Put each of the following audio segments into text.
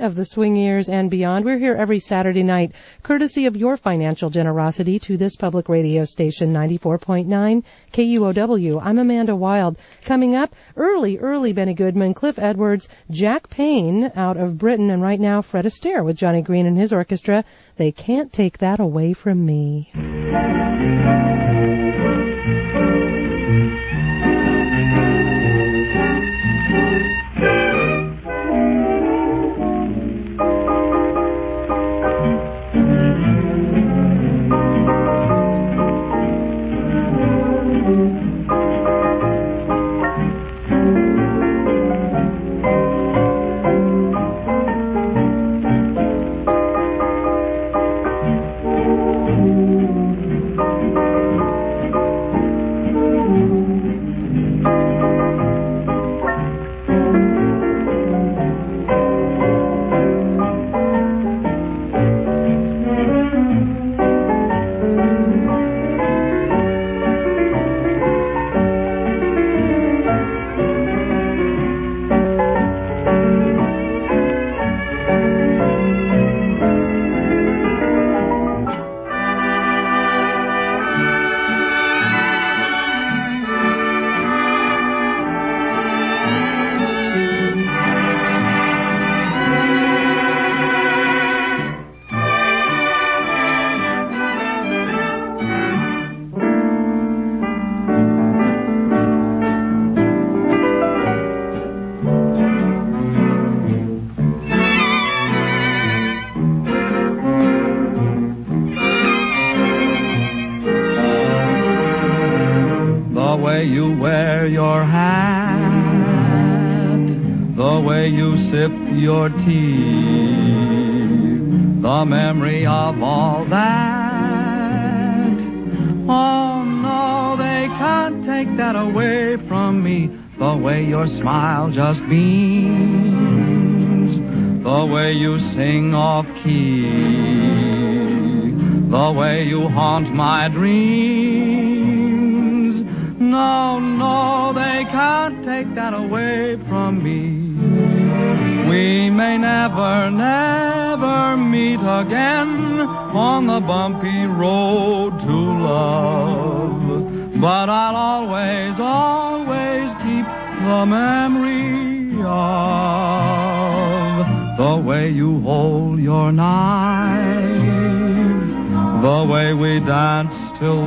of the swing years and beyond. We're here every Saturday night, courtesy of your financial generosity to this public radio station, 94.9 KUOW. I'm Amanda Wild. Coming up, early Benny Goodman, Cliff Edwards, Jack Payne out of Britain, and right now Fred Astaire with Johnny Green and his orchestra. They Can't Take That Away From Me. Your tea, the memory of all that. Oh no, they can't take that away from me. The way your smile just beams, the way you sing off key, the way you haunt my dreams. No, they can't take that away from me. We may never meet again on the bumpy road to love, but I'll always keep the memory of the way you hold your knife, the way we danced till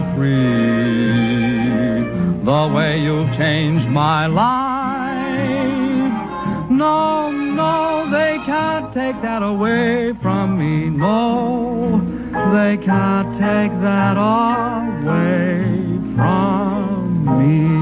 3, the way you've changed my life. No, they can't take that away from me. No, they can't take that away from me.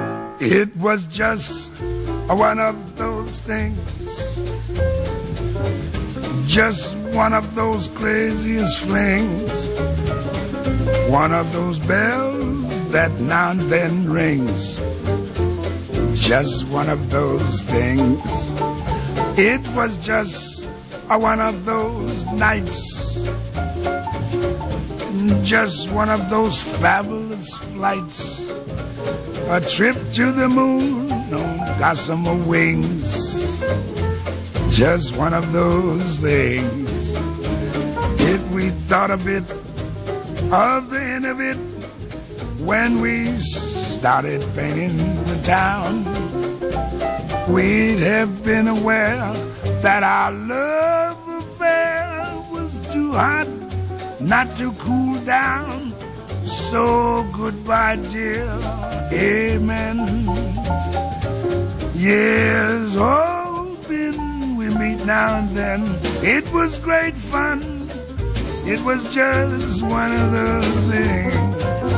It was just one of those things Just one of those craziest flings, one of those bells that now and then rings. Just one of those things. It was just one of those nights, just one of those fabulous flights, a trip to the moon on gossamer wings. Just one of those things. If we thought a bit of the end of it when we started painting the town, we'd have been aware that our love affair was too hot not to cool down. So goodbye, dear, amen. Yes, hoping we meet now and then. It was great fun. It was just one of those things.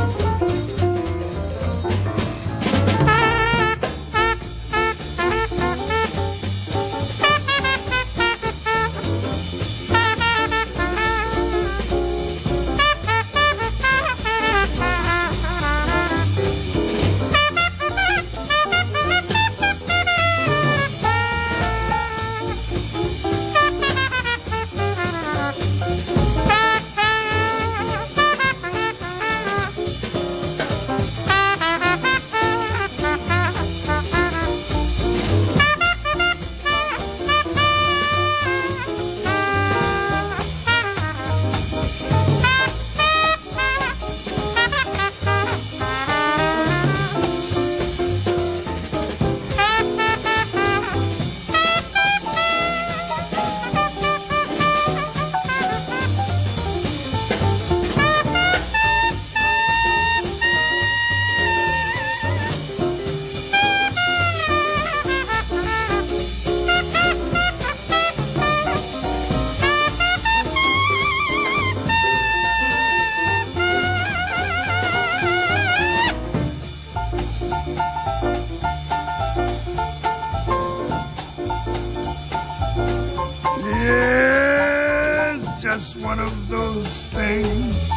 Just one of those things.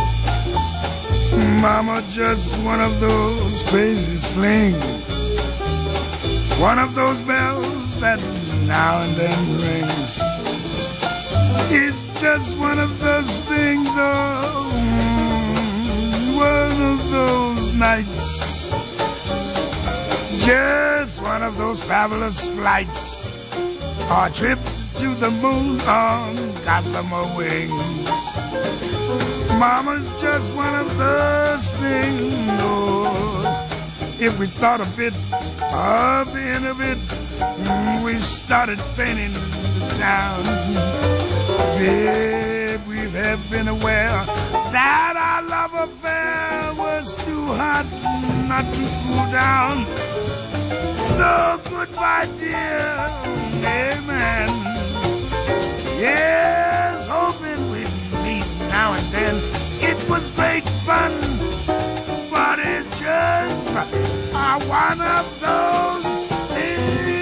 Mama, just one of those crazy slings. One of those bells that now and then rings. It's just one of those things, oh, one of those nights. Just one of those fabulous flights. Our trip to the moon on gossamer wings. Mama's just one of those things, Lord. If we thought a bit of the end of it, we started painting the town. Babe, we have been aware that our love affair was too hot not to cool down. So goodbye, dear, amen. Yes, hoping we'd meet now and then. It was great fun, but it's just one of those things.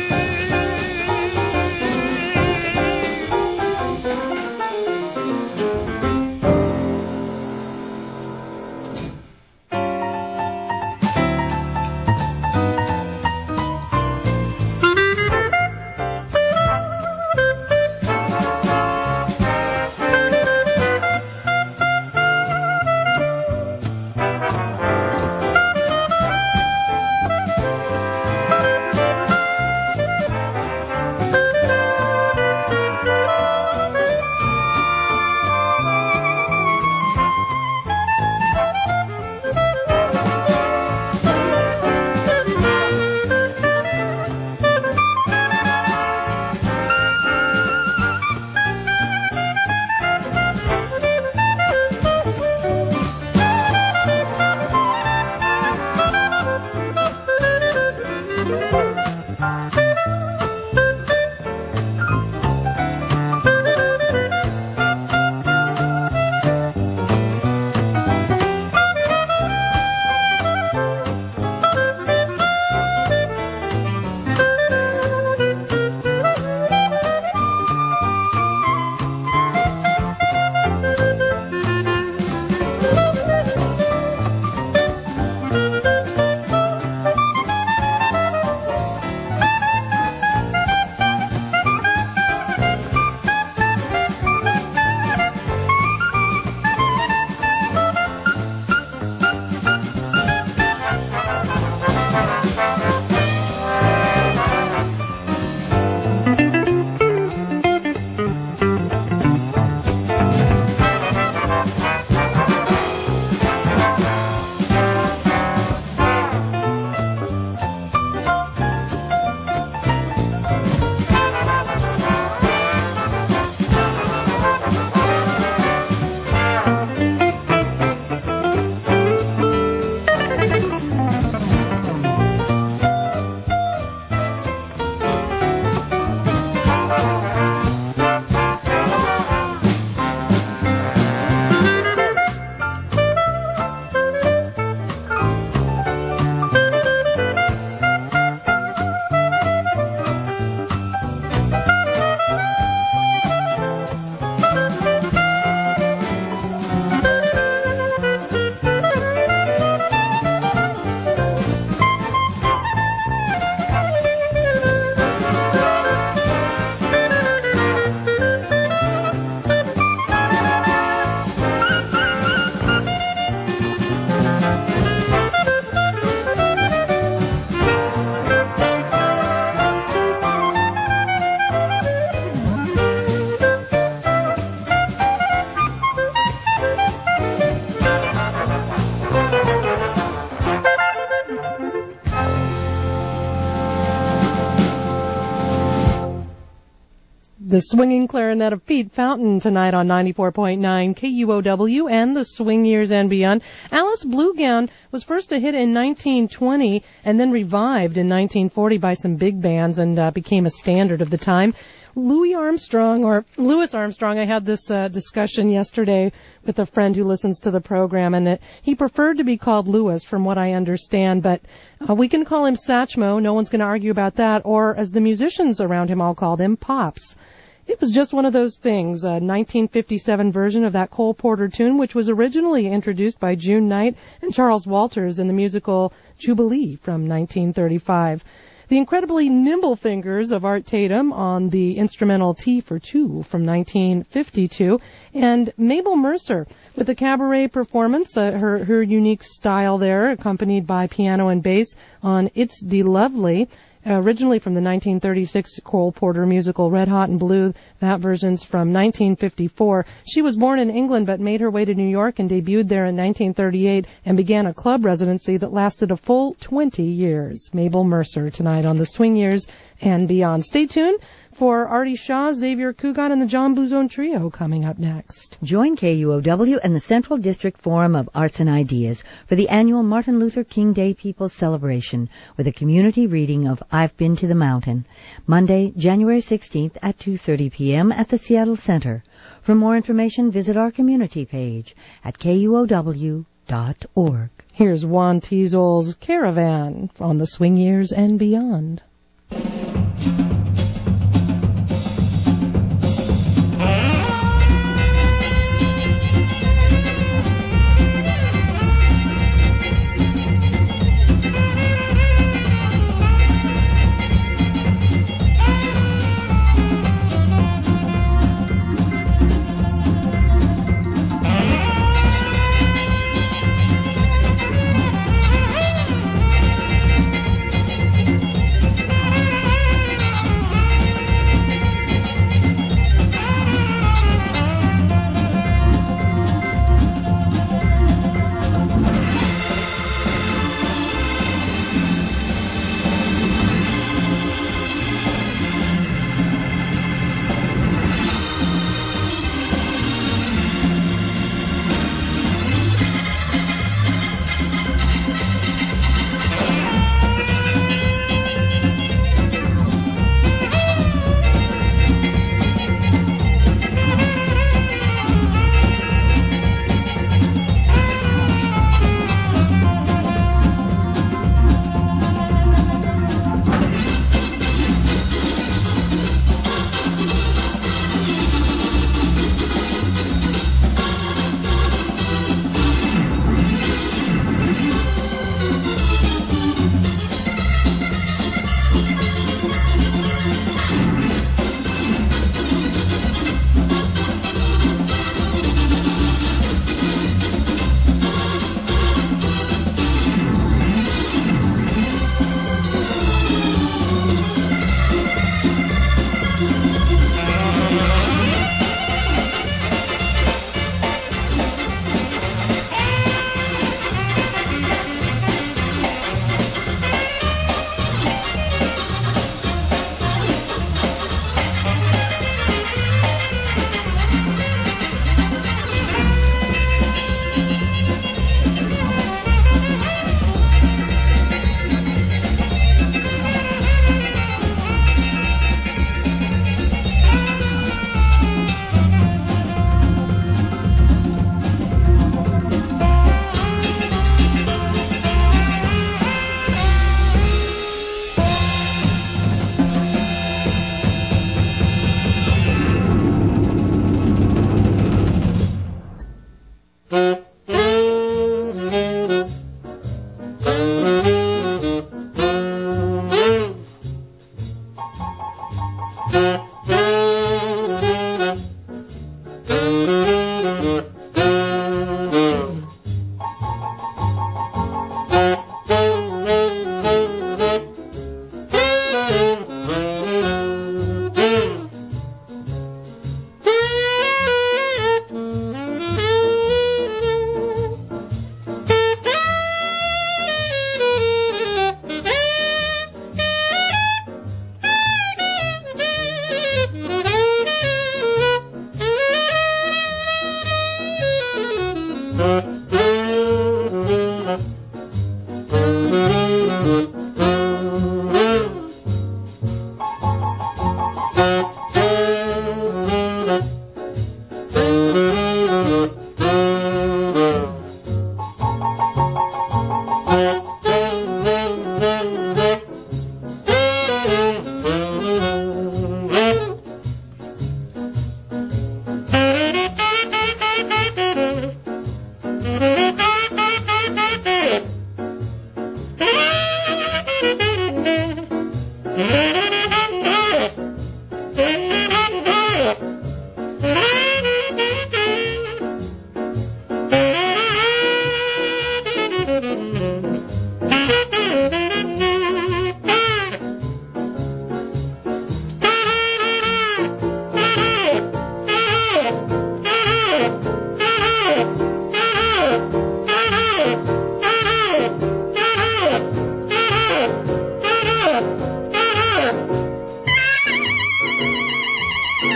The swinging clarinet of Pete Fountain tonight on 94.9 KUOW and the Swing Years and Beyond. Alice Bluegown was first a hit in 1920 and then revived in 1940 by some big bands and became a standard of the time. Louis Armstrong, I had this discussion yesterday with a friend who listens to the program, and he preferred to be called Louis, from what I understand, but we can call him Satchmo. No one's going to argue about that, or as the musicians around him all called him, Pops. It was just one of those things, a 1957 version of that Cole Porter tune, which was originally introduced by June Knight and Charles Walters in the musical Jubilee from 1935. The incredibly nimble fingers of Art Tatum on the instrumental Tea for Two from 1952, and Mabel Mercer with a cabaret performance, her unique style there, accompanied by piano and bass on It's De Lovely, originally from the 1936 Cole Porter musical Red Hot and Blue. That version's from 1954. She was born in England but made her way to New York and debuted there in 1938 and began a club residency that lasted a full 20 years. Mabel Mercer tonight on the Swing Years and Beyond. Stay tuned for Artie Shaw, Xavier Cugat, and the John Bouzon Trio coming up next. Join KUOW and the Central District Forum of Arts and Ideas for the annual Martin Luther King Day People's Celebration with a community reading of I've Been to the Mountain, Monday, January 16th at 2:30 p.m. at the Seattle Center. For more information, visit our community page at KUOW.org. Here's Juan Tiesel's Caravan on the Swing Years and Beyond.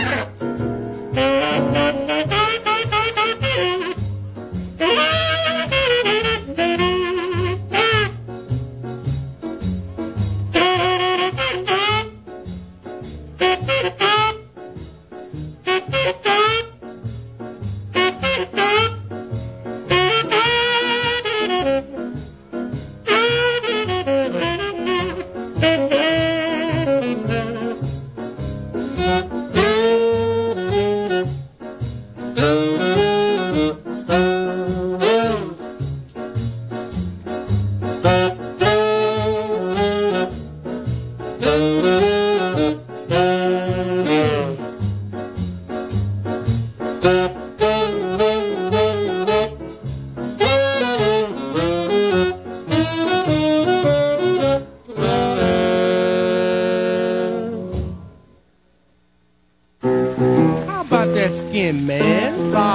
Skin, man.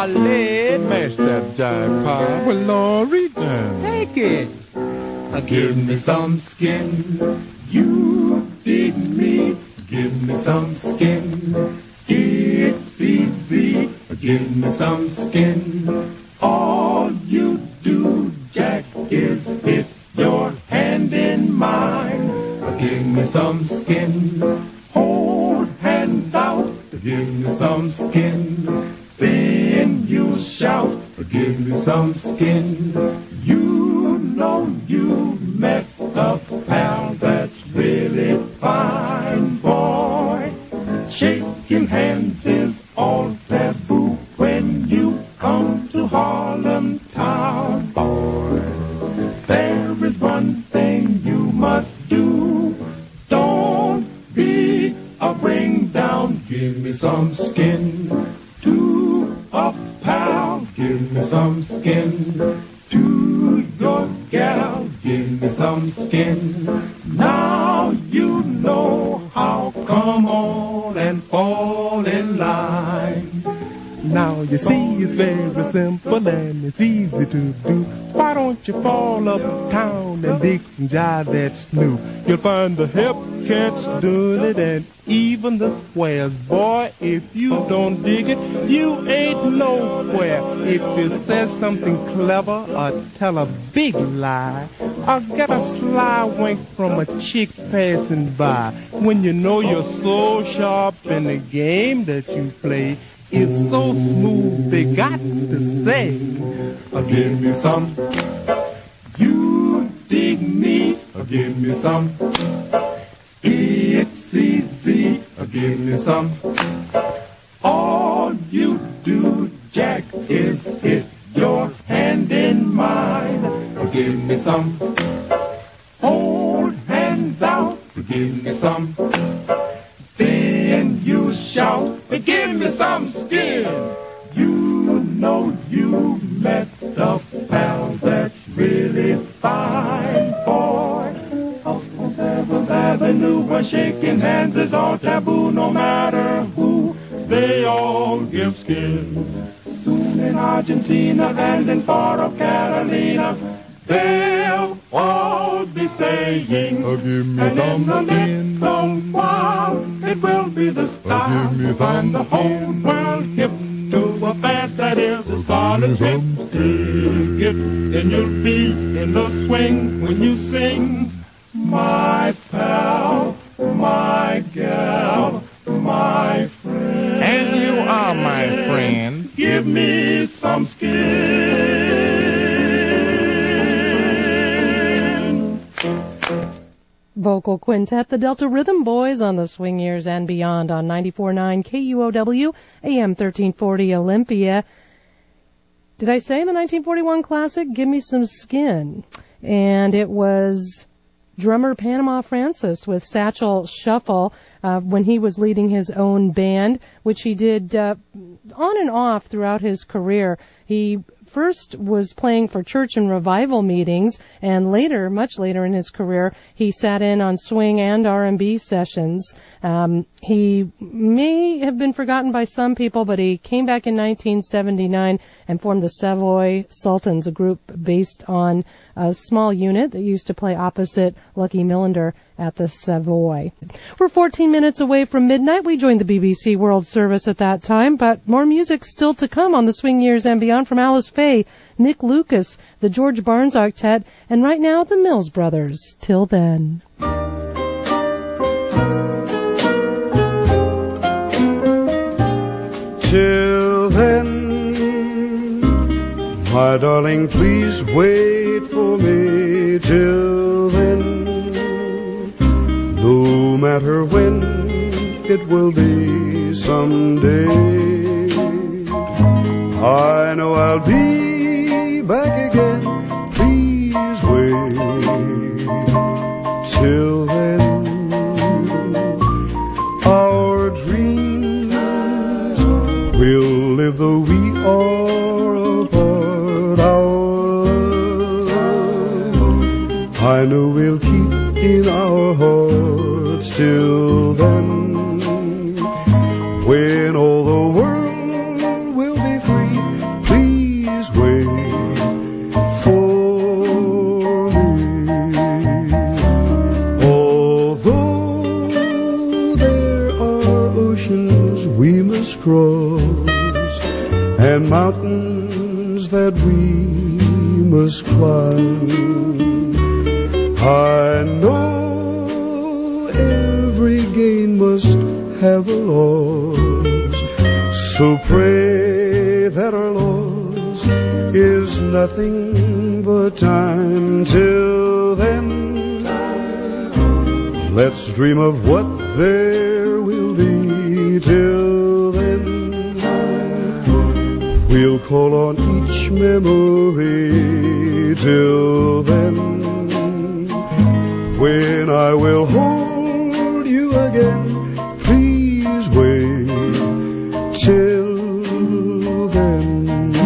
Solid. Mash that jive pie. Well, Lord, read that. Take it. Give me some skin. You dig me. Give me some skin. It's easy. Give me some skin. All you do, Jack, is hit your hand in mine. Give me some skin. Hold hands out. Give me some skin. Then you shout. Give me some skin. You know you met a pal that's really fine, boy. Shaking hands is all taboo when you come to Harlem town, boy. There is one thing you must do. Don't be a bring down. Give me some skin to a pal. Give me some skin to your gal. Give me some skin. Now you know how. Come on and fall in line. Now you see it's very simple and it's easy to do. Why don't you fall uptown and dig some jive that's new? You'll find the hip cats doing it and even the squares. Boy, if you don't dig it, you ain't nowhere. If you say something clever or tell a big lie or get a sly wink from a chick passing by, when you know you're so sharp in the game that you play, it's so smooth they got to say, give me some. You dig me. Give me some. It's easy. Give me some. All you do, Jack, is hit your hand in mine. Give me some. Hold hands out. Give me some. Then you shout, give me some skin. You know you met a pal that's really fine, boy. Up on 7th Avenue where shaking hands is all taboo, no matter who, they all give skin. Soon in Argentina and in part of Catalina, they'll all be saying, give me and some in the skin. next while, it will be the style give me to find the some whole skin. world hip to a fad that is a solid hit. Dig it, then you'll be in the swing when you sing. My pal, my gal, my friend. And you are my friend. Give me some skin. Vocal Quintet, the Delta Rhythm Boys on the Swing Years and Beyond on 94.9 KUOW, AM 1340 Olympia. Did I say the 1941 classic, Give Me Some Skin? And it was drummer Panama Francis with Satchel Shuffle when he was leading his own band, which he did on and off throughout his career. He first was playing for church and revival meetings, and later, much later in his career, he sat in on swing and R&B sessions. He may have been forgotten by some people, but he came back in 1979 and formed the Savoy Sultans, a group based on a small unit that used to play opposite Lucky Millinder at the Savoy. We're 14 minutes away from midnight. We joined the BBC World Service at that time, but more music still to come on the Swing Years and Beyond from Alice Faye, Nick Lucas, the George Barnes Octet, and right now the Mills Brothers. Till then. Till then, my darling, please wait for me. Till then, no matter when, it will be someday. I know I'll be back again. Please wait. Till then, our dreams will live though we are apart. Our love, I know we'll keep in our hearts. Till then, when all the world will be free, please wait for me. Although there are oceans we must cross and mountains that we must climb, I know every gain must have a loss. So pray that our loss is nothing but time. Till then, let's dream of what there will be. Till then, we'll call on each memory. Till then, when I will hold you again, please wait. Till then,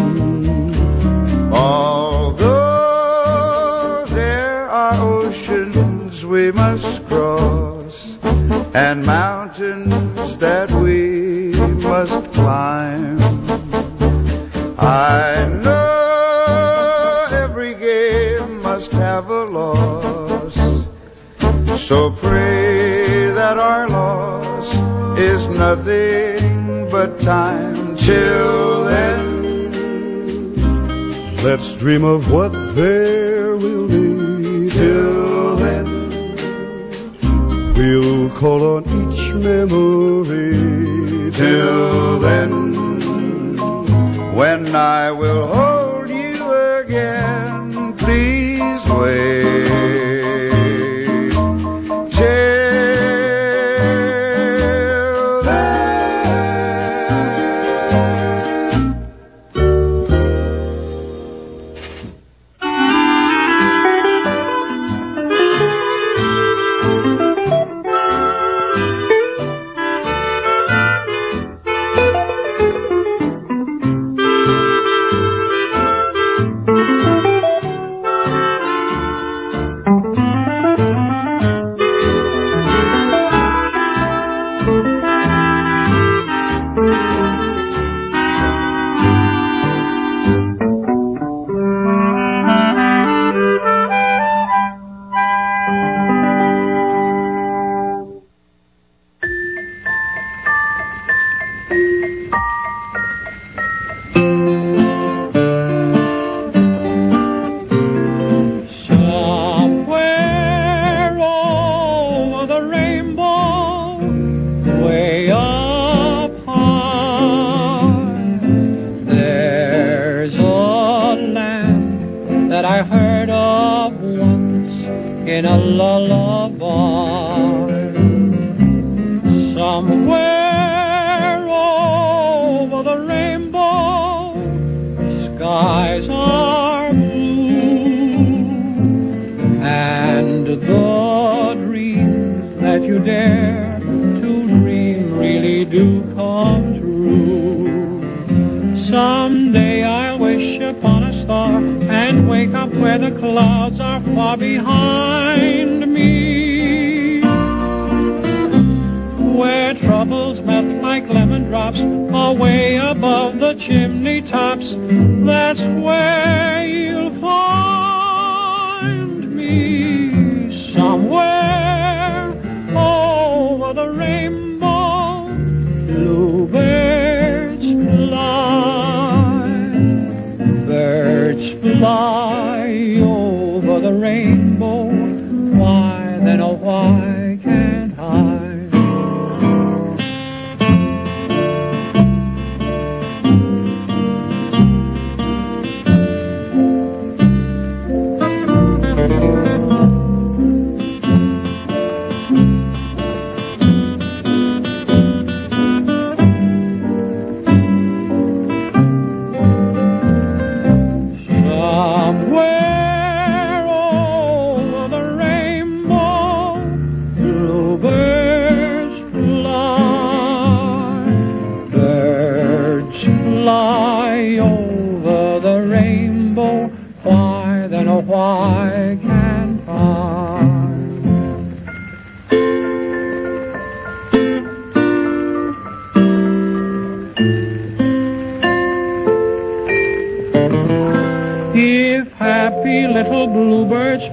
although there are oceans we must cross and mountains that we must climb, I know every game must have a loss. So pray that our loss is nothing but time. Till then, let's dream of what there will be. Till then, we'll call on each memory. Till then, when I will hold you again, please wait. Somewhere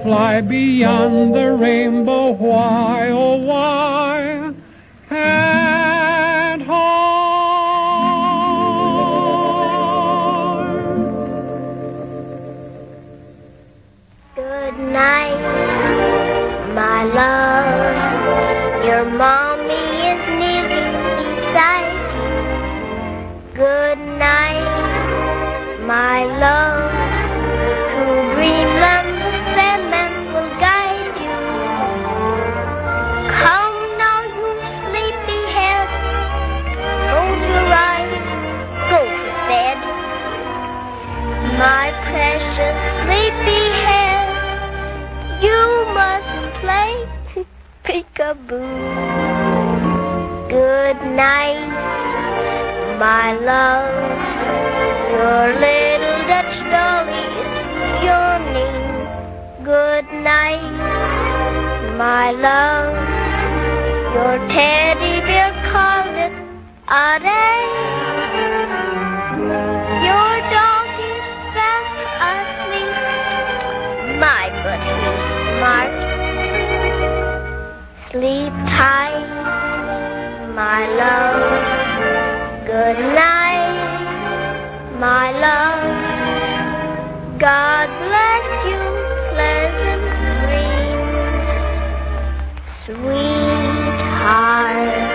fly beyond the rainbow. Why, oh why, and high. Good night, my love. Your mommy is kneeling beside you. Good night, my love. To dreamland the Sandman will guide you. Come now, you sleepyhead. Close your eyes, go to bed. My precious sleepyhead, you mustn't play peekaboo. Good night, my love. Your little Dutch dolly is yawning. Good night, my love. Your teddy bear called it a day. Your dog is fast asleep. My, but he's smart. Sleep tight, my love. Good night, my love. God bless you, pleasant dreams, sweetheart.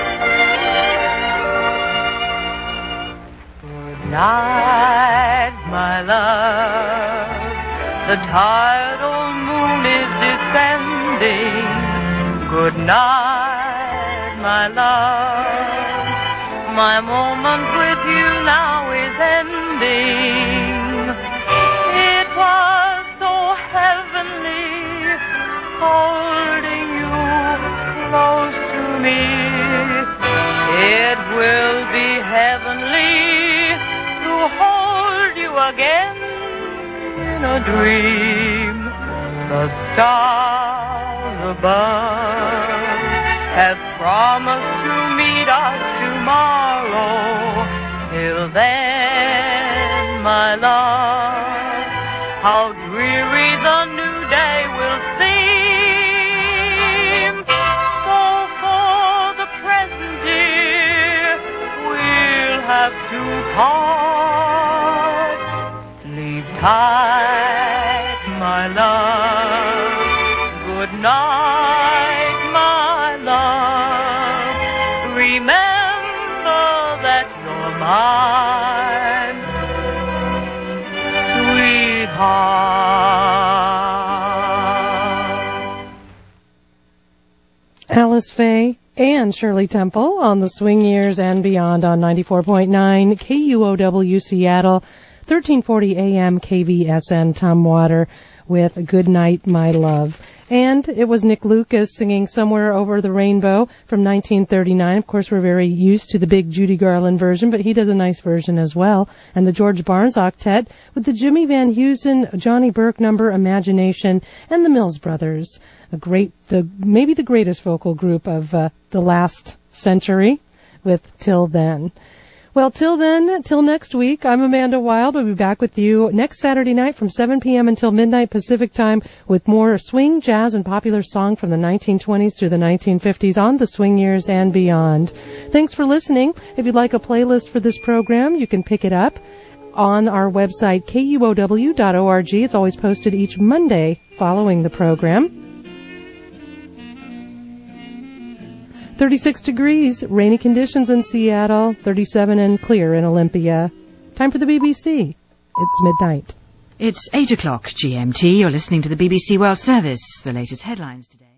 Good night, my love. The tired old moon is descending. Good night, my love. My moment with you now is ending. It was so heavenly holding you close to me. It will be heavenly to hold you again in a dream. The stars above have promised to meet us tomorrow. Till then, my love, how dreary the new day will seem. So for the present, dear, we'll have to part. Sleep tight, my love. Good night, my love. Remember that you're mine, sweetheart. Alice Faye and Shirley Temple on the Swing Years and Beyond on 94.9 KUOW Seattle, 1340 AM KVSN Tumwater with Good Night, My Love. And it was Nick Lucas singing Somewhere Over the Rainbow from 1939. Of course, we're very used to the big Judy Garland version, but he does a nice version as well. And the George Barnes Octet with the Jimmy Van Heusen, Johnny Burke number Imagination, and the Mills Brothers, maybe the greatest vocal group of the last century with Till Then. Well, till then, till next week, I'm Amanda Wild. We'll be back with you next Saturday night from 7 p.m. until midnight Pacific time with more swing, jazz, and popular song from the 1920s through the 1950s on the Swing Years and Beyond. Thanks for listening. If you'd like a playlist for this program, you can pick it up on our website, kuow.org. It's always posted each Monday following the program. 36 degrees, rainy conditions in Seattle, 37 and clear in Olympia. Time for the BBC. It's midnight. It's 8 o'clock GMT. You're listening to the BBC World Service. The latest headlines today.